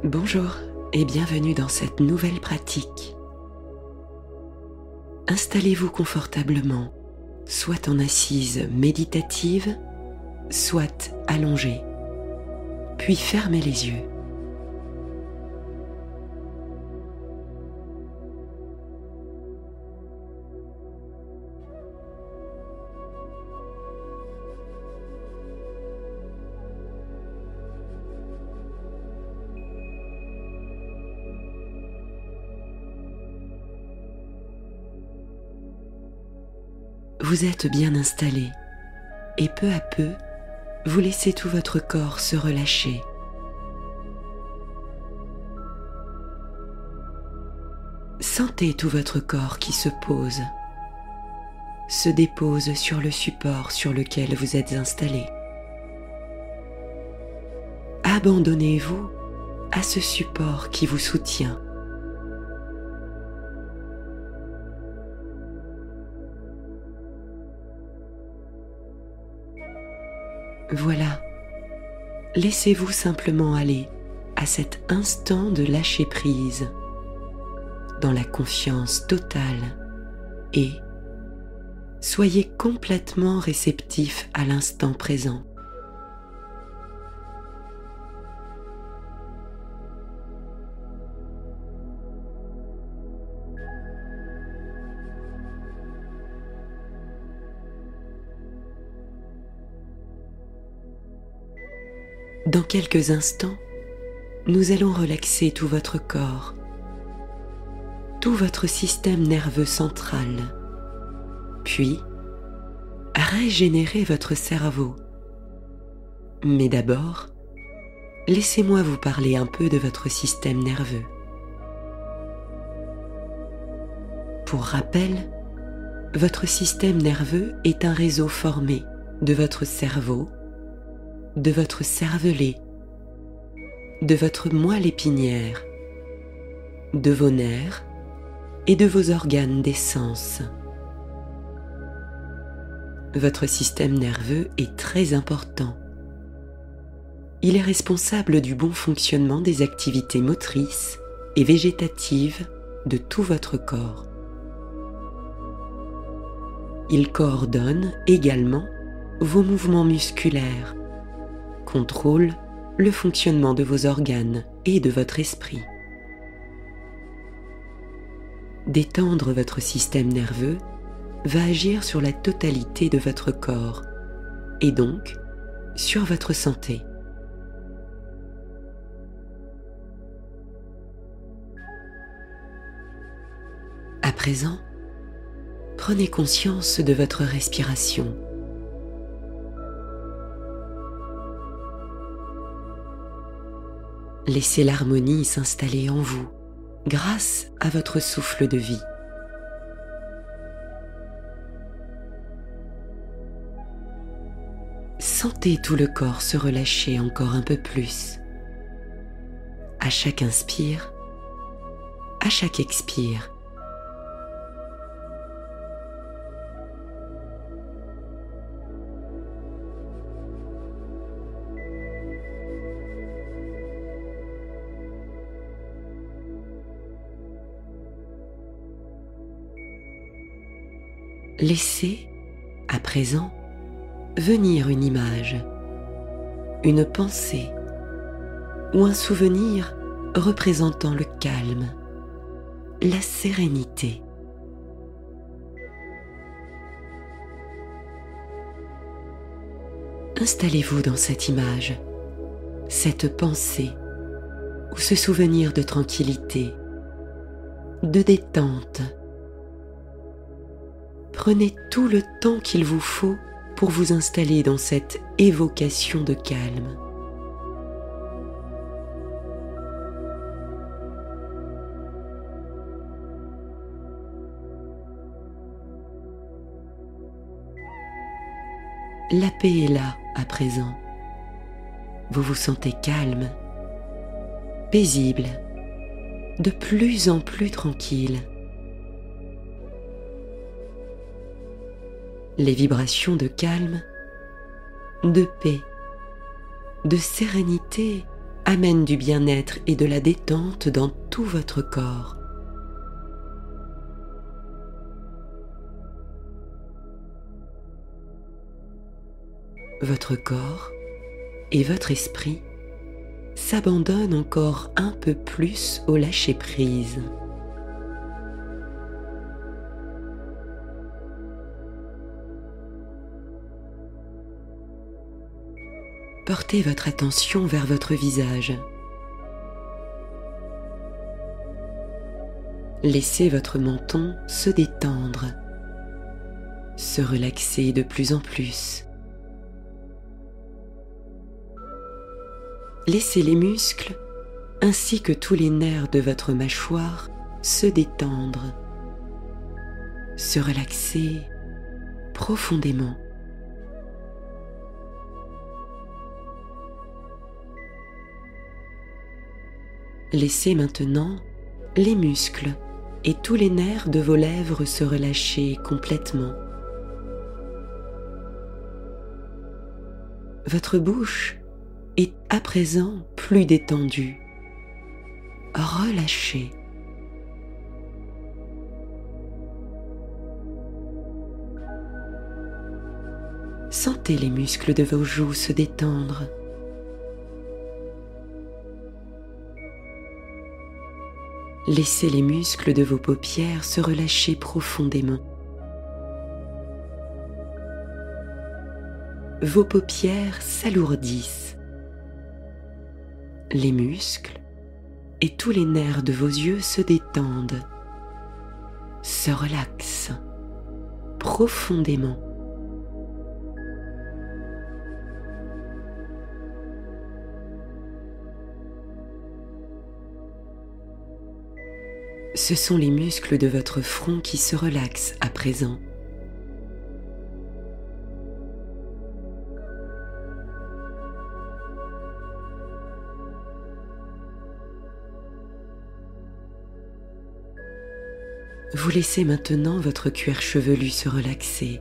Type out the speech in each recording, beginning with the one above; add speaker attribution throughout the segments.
Speaker 1: Bonjour et bienvenue dans cette nouvelle pratique. Installez-vous confortablement, soit en assise méditative, soit allongée, puis fermez les yeux. Vous êtes bien installé et peu à peu, vous laissez tout votre corps se relâcher. Sentez tout votre corps qui se dépose sur le support sur lequel vous êtes installé. Abandonnez-vous à ce support qui vous soutient. Voilà, laissez-vous simplement aller à cet instant de lâcher prise, dans la confiance totale et soyez complètement réceptif à l'instant présent. Dans quelques instants, nous allons relaxer tout votre corps, tout votre système nerveux central, puis régénérer votre cerveau. Mais d'abord, laissez-moi vous parler un peu de votre système nerveux. Pour rappel, votre système nerveux est un réseau formé de votre cerveau, de votre cervelet, de votre moelle épinière, de vos nerfs et de vos organes des sens. Votre système nerveux est très important. Il est responsable du bon fonctionnement des activités motrices et végétatives de tout votre corps. Il coordonne également vos mouvements musculaires, contrôle le fonctionnement de vos organes et de votre esprit. Détendre votre système nerveux va agir sur la totalité de votre corps et donc sur votre santé. À présent, prenez conscience de votre respiration. Laissez l'harmonie s'installer en vous grâce à votre souffle de vie. Sentez tout le corps se relâcher encore un peu plus. À chaque inspire, à chaque expire. Laissez, à présent, venir une image, une pensée ou un souvenir représentant le calme, la sérénité. Installez-vous dans cette image, cette pensée ou ce souvenir de tranquillité, de détente. Prenez tout le temps qu'il vous faut pour vous installer dans cette évocation de calme. La paix est là à présent. Vous vous sentez calme, paisible, de plus en plus tranquille. Les vibrations de calme, de paix, de sérénité amène du bien-être et de la détente dans tout votre corps. Votre corps et votre esprit s'abandonnent encore un peu plus au lâcher-prise. Portez votre attention vers votre visage. Laissez votre menton se détendre, se relaxer de plus en plus. Laissez les muscles ainsi que tous les nerfs de votre mâchoire se détendre, se relaxer profondément. Laissez maintenant les muscles et tous les nerfs de vos lèvres se relâcher complètement. Votre bouche est à présent plus détendue, relâchée. Sentez les muscles de vos joues se détendre. Laissez les muscles de vos paupières se relâcher profondément. Vos paupières s'alourdissent. Les muscles et tous les nerfs de vos yeux se détendent, se relaxent profondément. Ce sont les muscles de votre front qui se relaxent à présent. Vous laissez maintenant votre cuir chevelu se relaxer.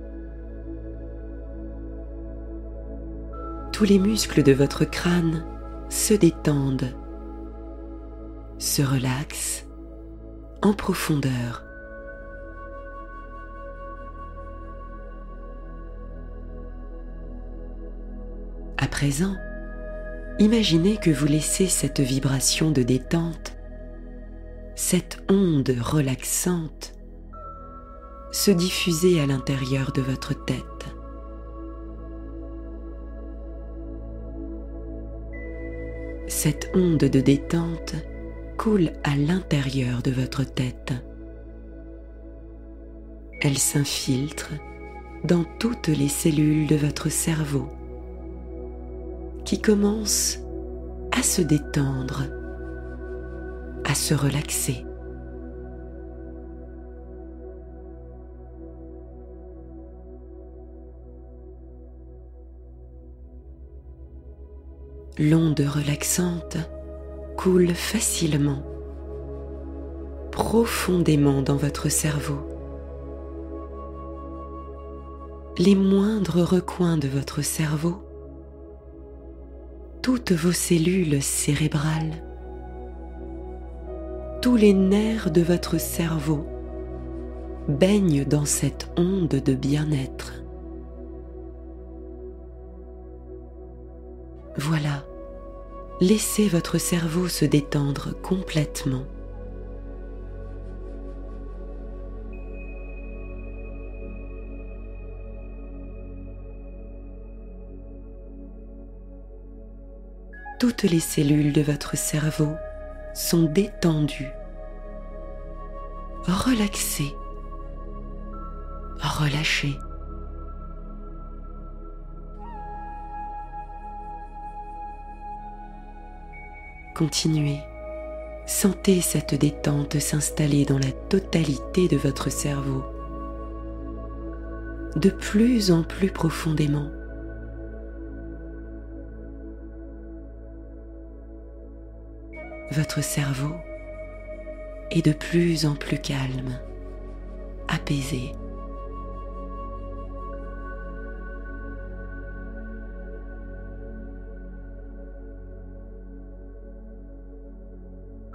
Speaker 1: Tous les muscles de votre crâne se détendent, se relaxent en profondeur. À présent, imaginez que vous laissez cette vibration de détente, cette onde relaxante, se diffuser à l'intérieur de votre tête. Cette onde de détente coule à l'intérieur de votre tête. Elle s'infiltre dans toutes les cellules de votre cerveau qui commencent à se détendre, à se relaxer. L'onde relaxante coule facilement, profondément dans votre cerveau. Les moindres recoins de votre cerveau, toutes vos cellules cérébrales, tous les nerfs de votre cerveau baignent dans cette onde de bien-être. Voilà, laissez votre cerveau se détendre complètement. Toutes les cellules de votre cerveau sont détendues, relaxées, relâchées. Continuez, sentez cette détente s'installer dans la totalité de votre cerveau, de plus en plus profondément. Votre cerveau est de plus en plus calme, apaisé.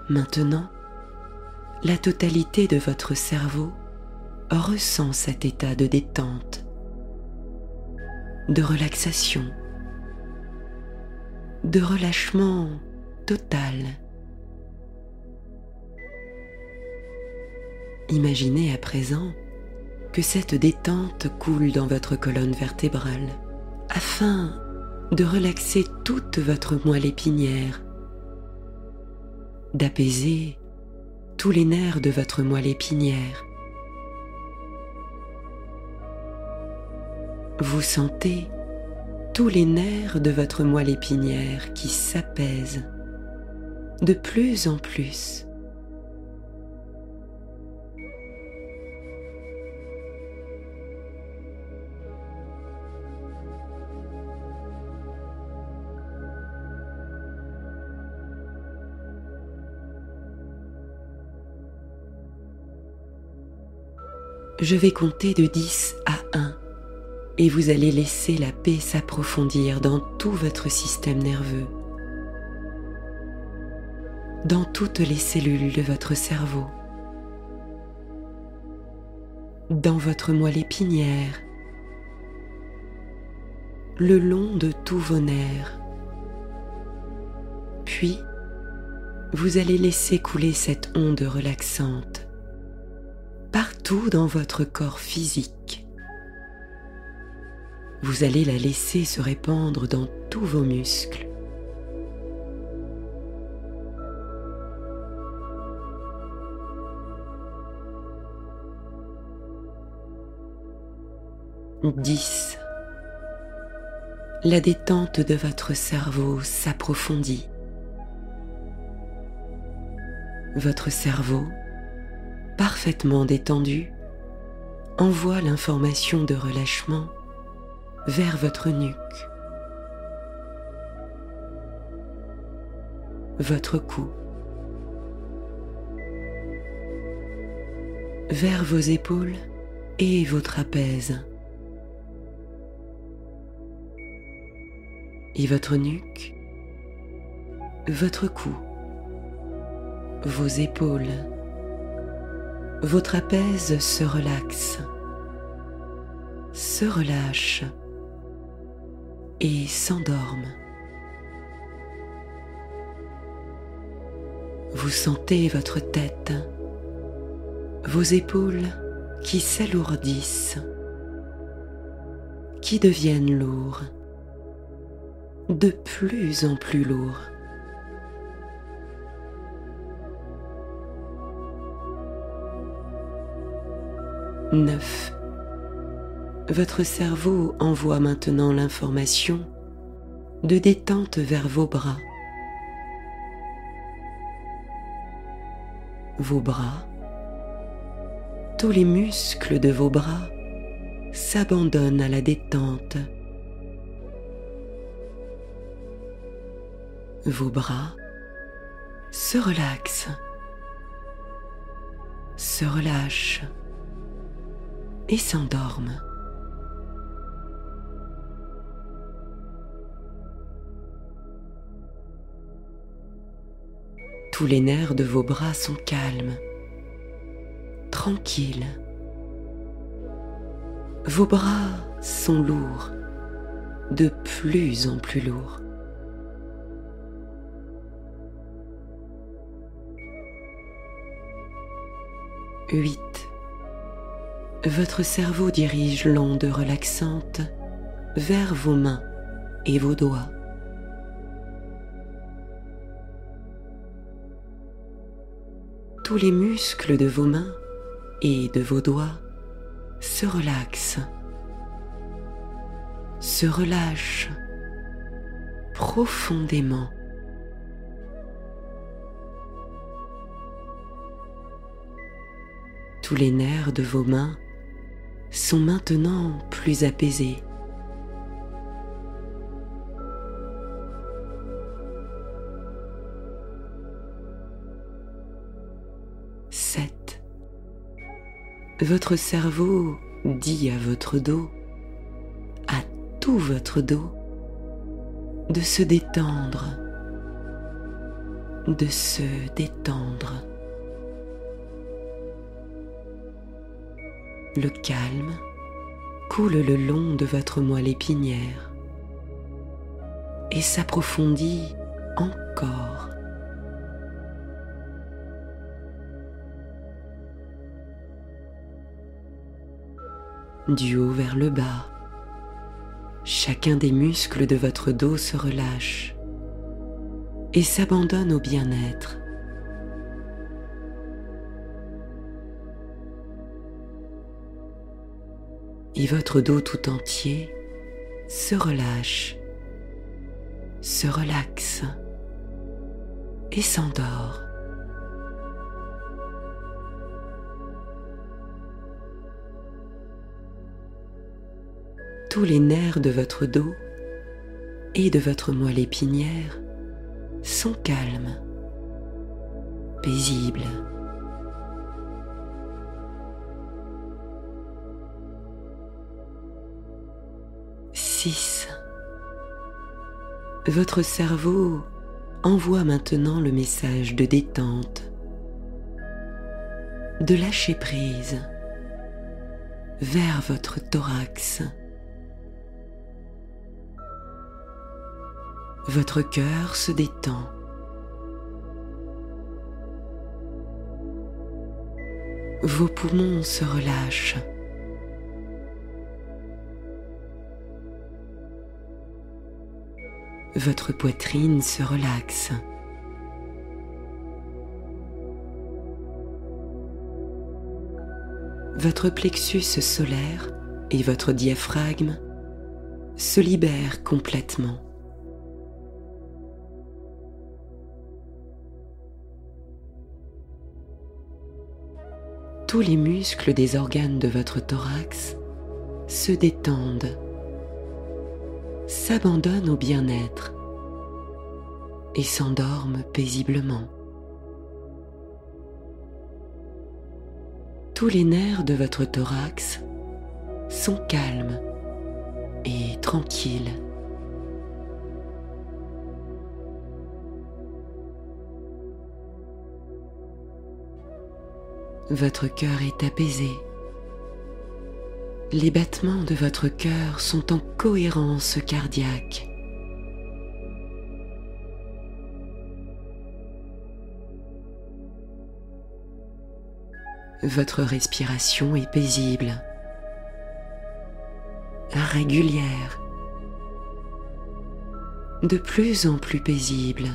Speaker 1: Maintenant, la totalité de votre cerveau ressent cet état de détente, de relaxation, de relâchement total. Imaginez à présent que cette détente coule dans votre colonne vertébrale afin de relaxer toute votre moelle épinière, d'apaiser tous les nerfs de votre moelle épinière. Vous sentez tous les nerfs de votre moelle épinière qui s'apaisent de plus en plus. Je vais compter de 10 à 1 et vous allez laisser la paix s'approfondir dans tout votre système nerveux, dans toutes les cellules de votre cerveau, dans votre moelle épinière, le long de tous vos nerfs. Puis, vous allez laisser couler cette onde relaxante partout dans votre corps physique. Vous allez la laisser se répandre dans tous vos muscles. Dix. La détente de votre cerveau s'approfondit. Votre cerveau, parfaitement détendu, envoie l'information de relâchement vers votre nuque, votre cou, vers vos épaules et vos trapèzes, et votre nuque, votre cou, vos épaules, vos trapèzes se relaxent, se relâchent et s'endorment. Vous sentez votre tête, vos épaules qui s'alourdissent, qui deviennent lourds, de plus en plus lourds. Neuf. Votre cerveau envoie maintenant l'information de détente vers vos bras. Vos bras, tous les muscles de vos bras s'abandonnent à la détente. Vos bras se relaxent, se relâchent et s'endorment. Tous les nerfs de vos bras sont calmes, tranquilles. Vos bras sont lourds, de plus en plus lourds. Huit. Votre cerveau dirige l'onde relaxante vers vos mains et vos doigts. Tous les muscles de vos mains et de vos doigts se relaxent, se relâchent profondément. Tous les nerfs de vos mains sont maintenant plus apaisés. Votre cerveau dit à votre dos, à tout votre dos, de se détendre, de se détendre. Le calme coule le long de votre moelle épinière et s'approfondit encore. Du haut vers le bas, chacun des muscles de votre dos se relâche et s'abandonne au bien-être. Et votre dos tout entier se relâche, se relaxe et s'endort. Tous les nerfs de votre dos et de votre moelle épinière sont calmes, paisibles. Votre cerveau envoie maintenant le message de détente, de lâcher prise vers votre thorax. Votre cœur se détend. Vos poumons se relâchent. Votre poitrine se relaxe. Votre plexus solaire et votre diaphragme se libèrent complètement. Tous les muscles des organes de votre thorax se détendent, s'abandonnent au bien-être et s'endorment paisiblement. Tous les nerfs de votre thorax sont calmes et tranquilles. Votre cœur est apaisé. Les battements de votre cœur sont en cohérence cardiaque. Votre respiration est paisible, régulière, de plus en plus paisible,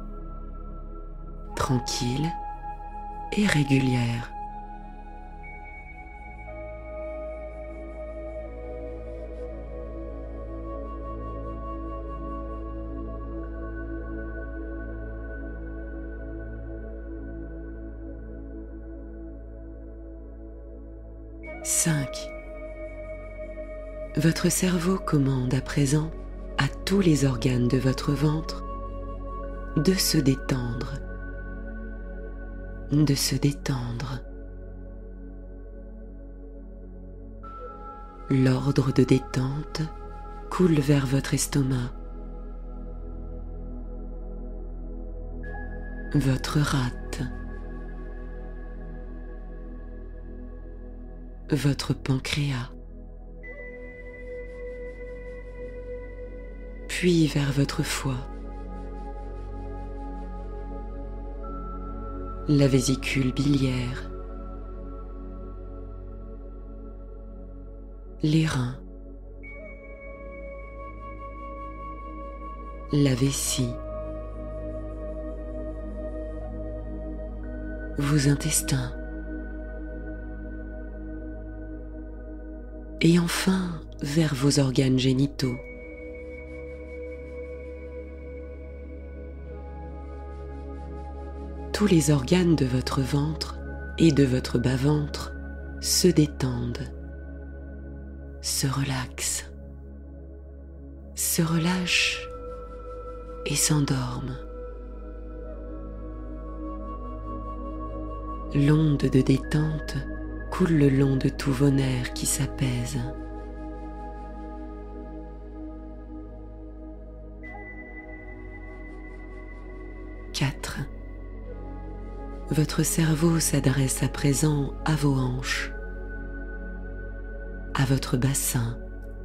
Speaker 1: tranquille et régulière. Votre cerveau commande à présent à tous les organes de votre ventre de se détendre, de se détendre. L'ordre de détente coule vers votre estomac, votre rate, votre pancréas, puis vers votre foie, la vésicule biliaire, les reins, la vessie, vos intestins, et enfin vers vos organes génitaux. Tous les organes de votre ventre et de votre bas-ventre se détendent, se relaxent, se relâchent et s'endorment. L'onde de détente coule le long de tous vos nerfs qui s'apaisent. votre cerveau s'adresse à présent à vos hanches, à votre bassin,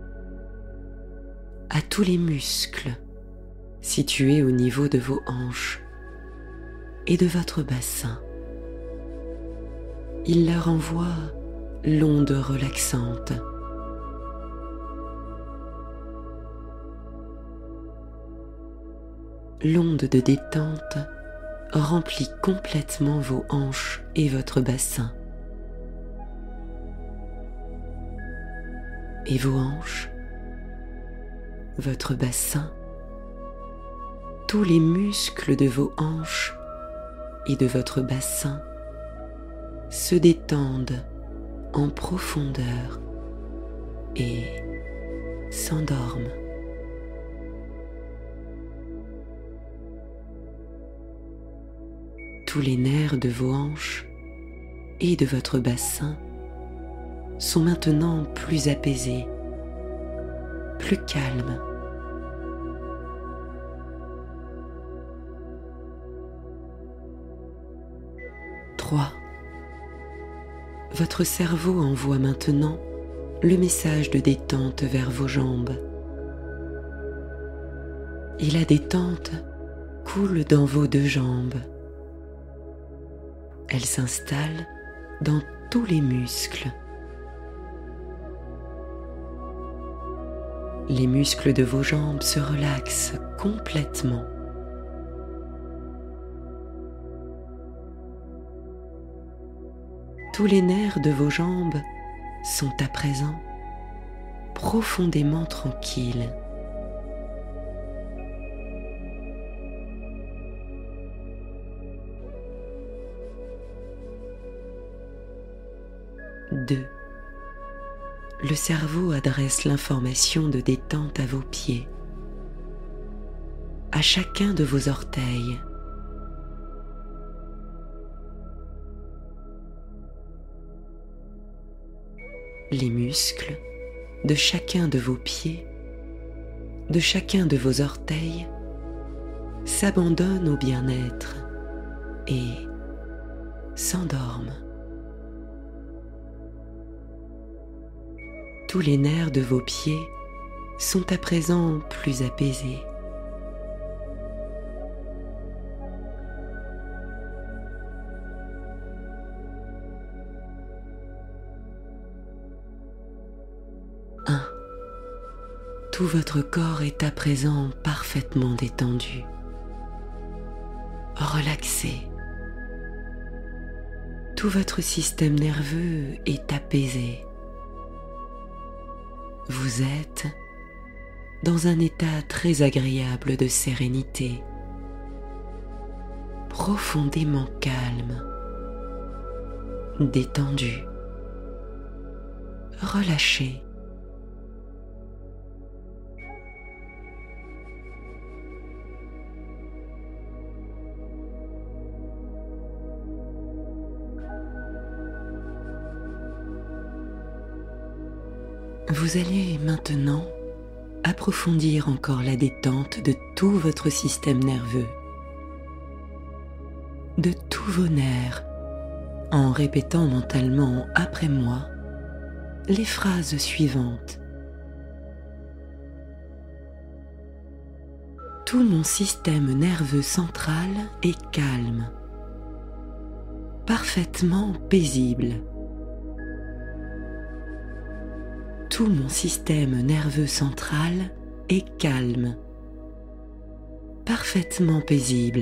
Speaker 1: à tous les muscles situés au niveau de vos hanches et de votre bassin. Il leur envoie l'onde relaxante. L'onde de détente remplit complètement vos hanches et votre bassin. Et vos hanches, votre bassin, tous les muscles de vos hanches et de votre bassin se détendent en profondeur et s'endorment. Tous les nerfs de vos hanches et de votre bassin sont maintenant plus apaisés, plus calmes. Trois. Votre cerveau envoie maintenant le message de détente vers vos jambes. Et la détente coule dans vos deux jambes. Elle s'installe dans tous les muscles. Les muscles de vos jambes se relaxent complètement. Tous les nerfs de vos jambes sont à présent profondément tranquilles. Deux. Le cerveau adresse l'information de détente à vos pieds, à chacun de vos orteils. Les muscles de chacun de vos pieds, de chacun de vos orteils, s'abandonnent au bien-être et s'endorment. Tous les nerfs de vos pieds sont à présent plus apaisés. Tout votre corps est à présent parfaitement détendu, relaxé. Tout votre système nerveux est apaisé. Vous êtes dans un état très agréable de sérénité, profondément calme, détendu, relâché. Vous allez maintenant approfondir encore la détente de tout votre système nerveux, de tous vos nerfs, en répétant mentalement après moi les phrases suivantes. Tout mon système nerveux central est calme, parfaitement paisible. Tout mon système nerveux central est calme, parfaitement paisible.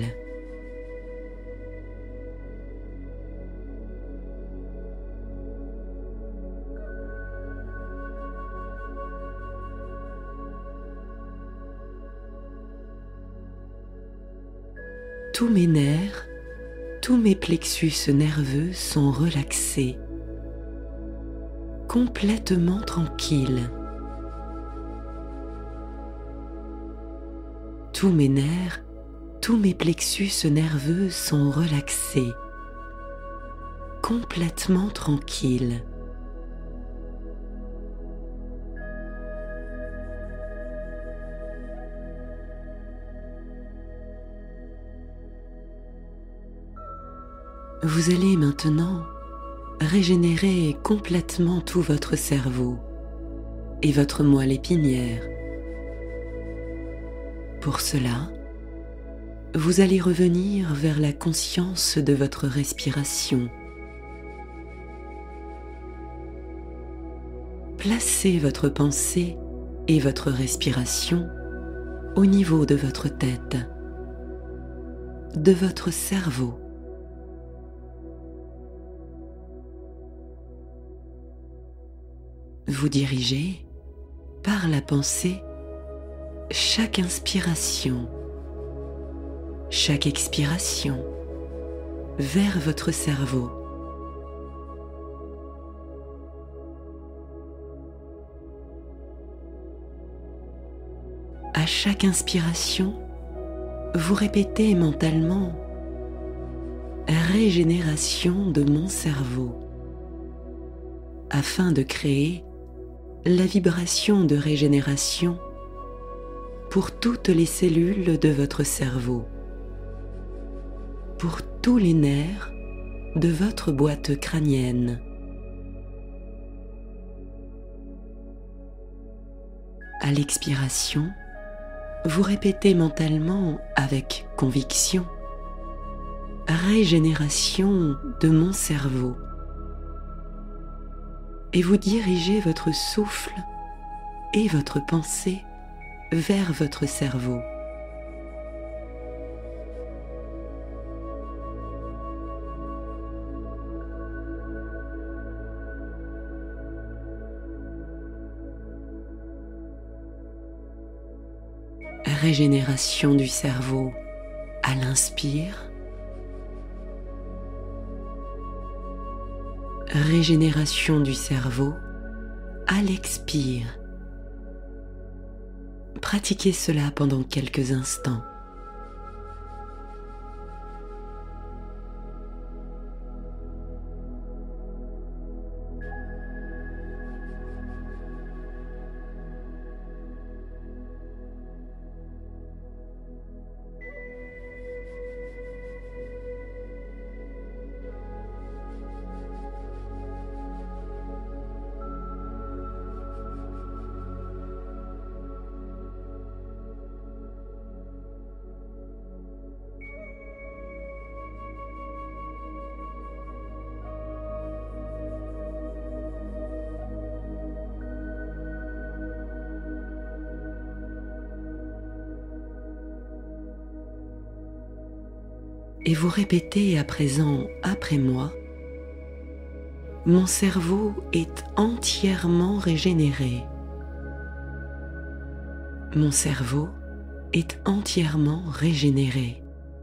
Speaker 1: Tous mes nerfs, tous mes plexus nerveux sont relaxés, complètement tranquilles. Tous mes nerfs, tous mes plexus nerveux sont relaxés, complètement tranquilles. Vous allez maintenant régénérer complètement tout votre cerveau et votre moelle épinière. Pour cela, vous allez revenir vers la conscience de votre respiration. Placez votre pensée et votre respiration au niveau de votre tête, de votre cerveau. Vous dirigez, par la pensée, chaque inspiration, chaque expiration vers votre cerveau. À chaque inspiration, vous répétez mentalement « Régénération de mon cerveau » afin de créer la vibration de régénération pour toutes les cellules de votre cerveau, pour tous les nerfs de votre boîte crânienne. À l'expiration, vous répétez mentalement avec conviction « Régénération de mon cerveau » et vous dirigez votre souffle et votre pensée vers votre cerveau. Régénération du cerveau à l'inspire. Régénération du cerveau à l'expire. Pratiquez cela pendant quelques instants. Et vous répétez à présent après moi, mon cerveau est entièrement régénéré. Mon cerveau est entièrement régénéré.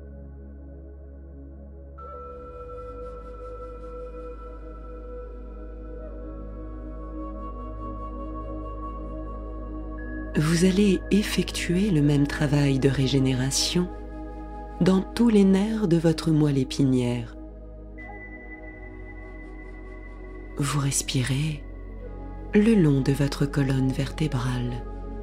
Speaker 1: Vous allez effectuer le même travail de régénération dans tous les nerfs de votre moelle épinière. Vous respirez le long de votre colonne vertébrale.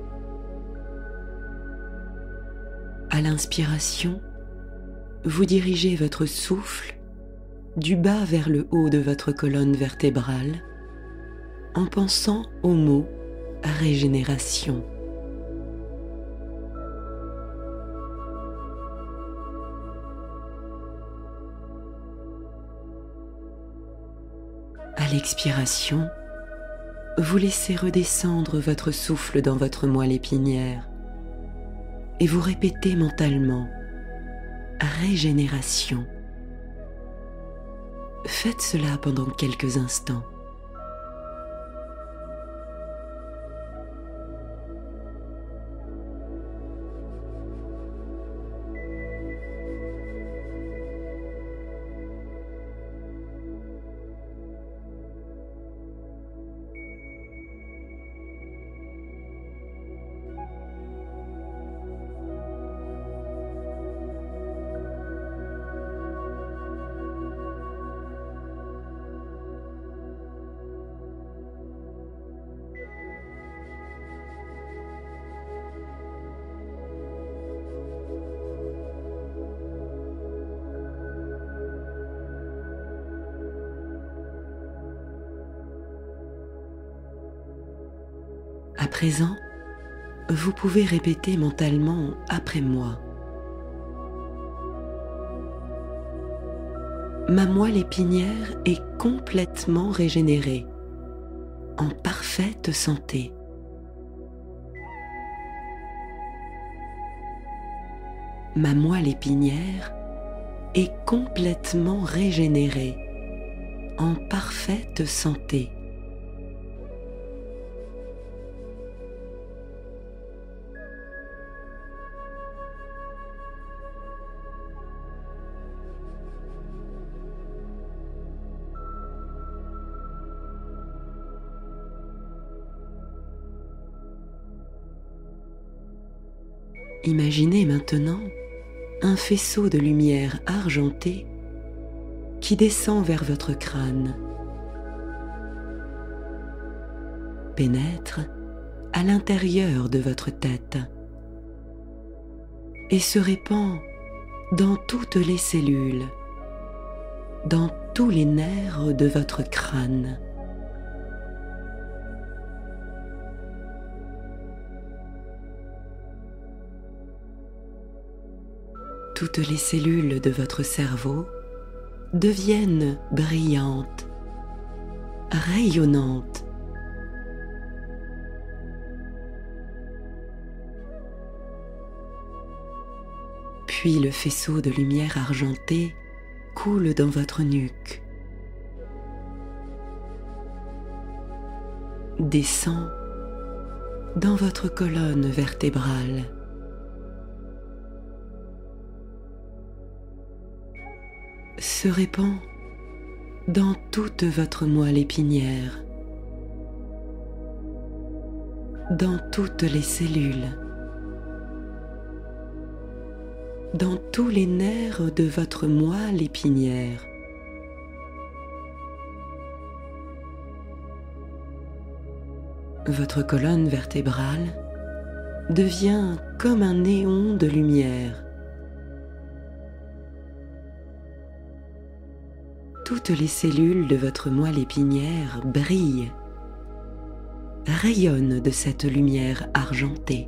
Speaker 1: À l'inspiration, vous dirigez votre souffle du bas vers le haut de votre colonne vertébrale en pensant au mot régénération. À l'expiration, vous laissez redescendre votre souffle dans votre moelle épinière et vous répétez mentalement « Régénération ». Faites cela pendant quelques instants. À présent, vous pouvez répéter mentalement après moi. Ma moelle épinière est complètement régénérée, en parfaite santé. Ma moelle épinière est complètement régénérée, en parfaite santé. Imaginez maintenant un faisceau de lumière argentée qui descend vers votre crâne, pénètre à l'intérieur de votre tête et se répand dans toutes les cellules, dans tous les nerfs de votre crâne. Toutes les cellules de votre cerveau deviennent brillantes, rayonnantes. Puis le faisceau de lumière argentée coule dans votre nuque, descend dans votre colonne vertébrale, se répand dans toute votre moelle épinière, dans toutes les cellules, dans tous les nerfs de votre moelle épinière. Votre colonne vertébrale devient comme un néon de lumière. Toutes les cellules de votre moelle épinière brillent, rayonnent de cette lumière argentée.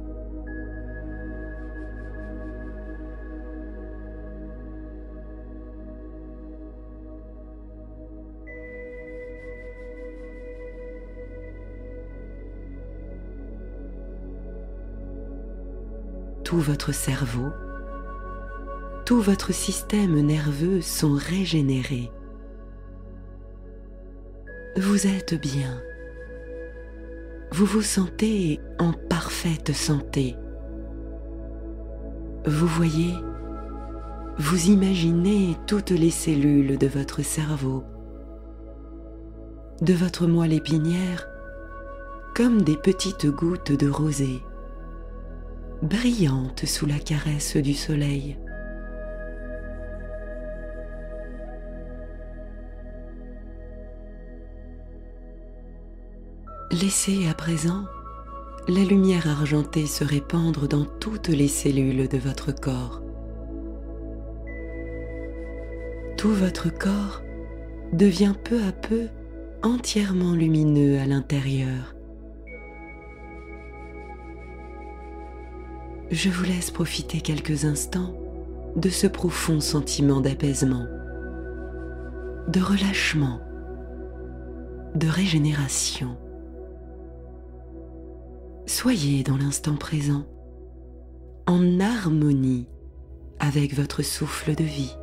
Speaker 1: Tout votre cerveau, tout votre système nerveux sont régénérés. Vous êtes bien. Vous vous sentez en parfaite santé. Vous voyez, vous imaginez toutes les cellules de votre cerveau, de votre moelle épinière, comme des petites gouttes de rosée, brillantes sous la caresse du soleil. Laissez à présent la lumière argentée se répandre dans toutes les cellules de votre corps. Tout votre corps devient peu à peu entièrement lumineux à l'intérieur. Je vous laisse profiter quelques instants de ce profond sentiment d'apaisement, de relâchement, de régénération. Soyez dans l'instant présent, en harmonie avec votre souffle de vie.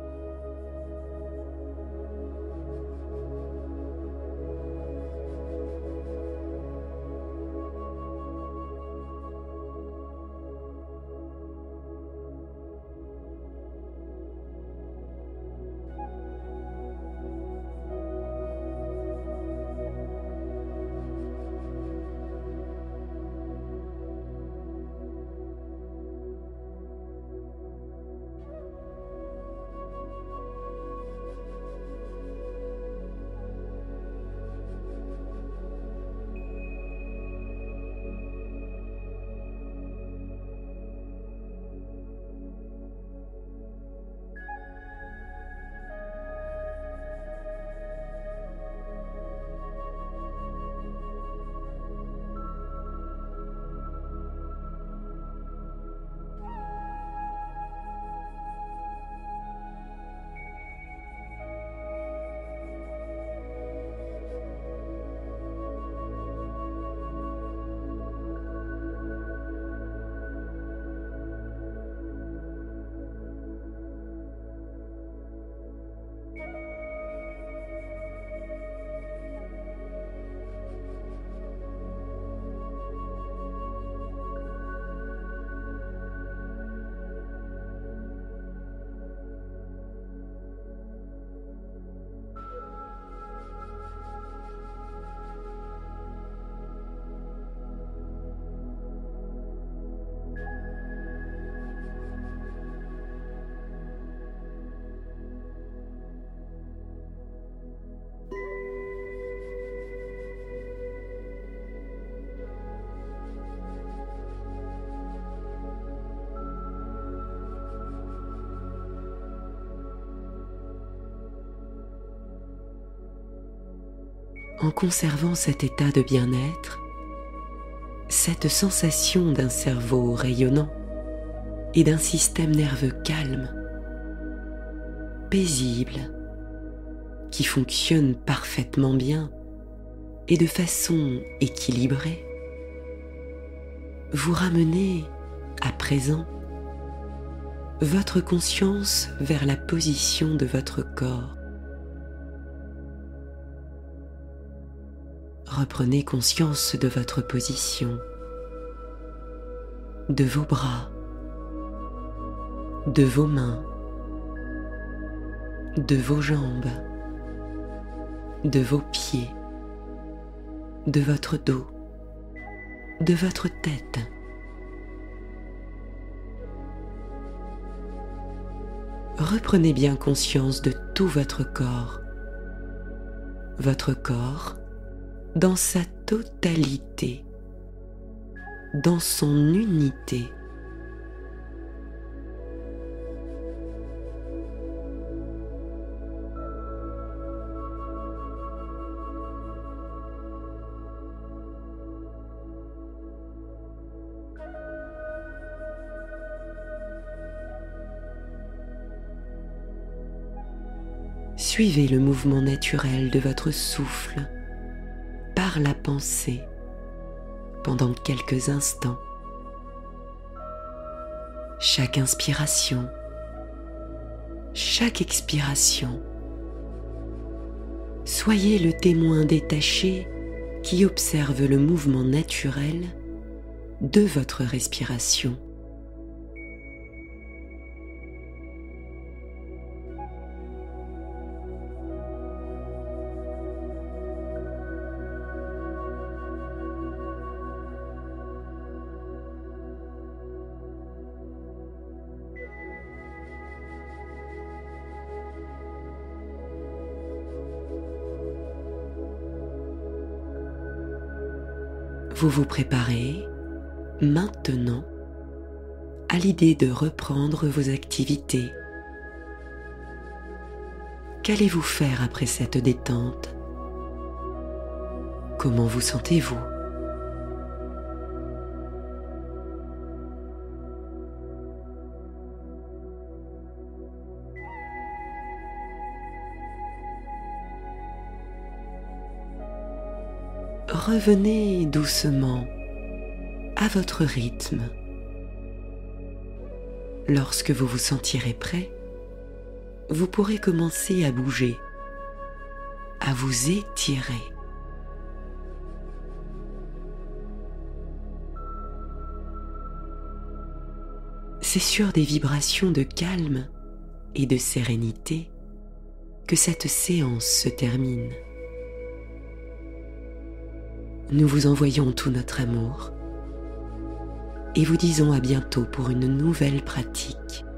Speaker 1: en conservant cet état de bien-être, cette sensation d'un cerveau rayonnant et d'un système nerveux calme, paisible, qui fonctionne parfaitement bien et de façon équilibrée. Vous ramenez, à présent, votre conscience vers la position de votre corps. Reprenez conscience de votre position, de vos bras, de vos mains, de vos jambes, de vos pieds, de votre dos, de votre tête. Reprenez bien conscience de tout votre corps dans sa totalité, dans son unité. Suivez le mouvement naturel de votre souffle par la pensée pendant quelques instants. Chaque inspiration, chaque expiration. Soyez le témoin détaché qui observe le mouvement naturel de votre respiration. Vous vous préparez maintenant à l'idée de reprendre vos activités. Qu'allez-vous faire après cette détente? Comment vous sentez-vous? Revenez doucement à votre rythme. Lorsque vous vous sentirez prêt, vous pourrez commencer à bouger, à vous étirer. C'est sur des vibrations de calme et de sérénité que cette séance se termine. Nous vous envoyons tout notre amour et vous disons à bientôt pour une nouvelle pratique.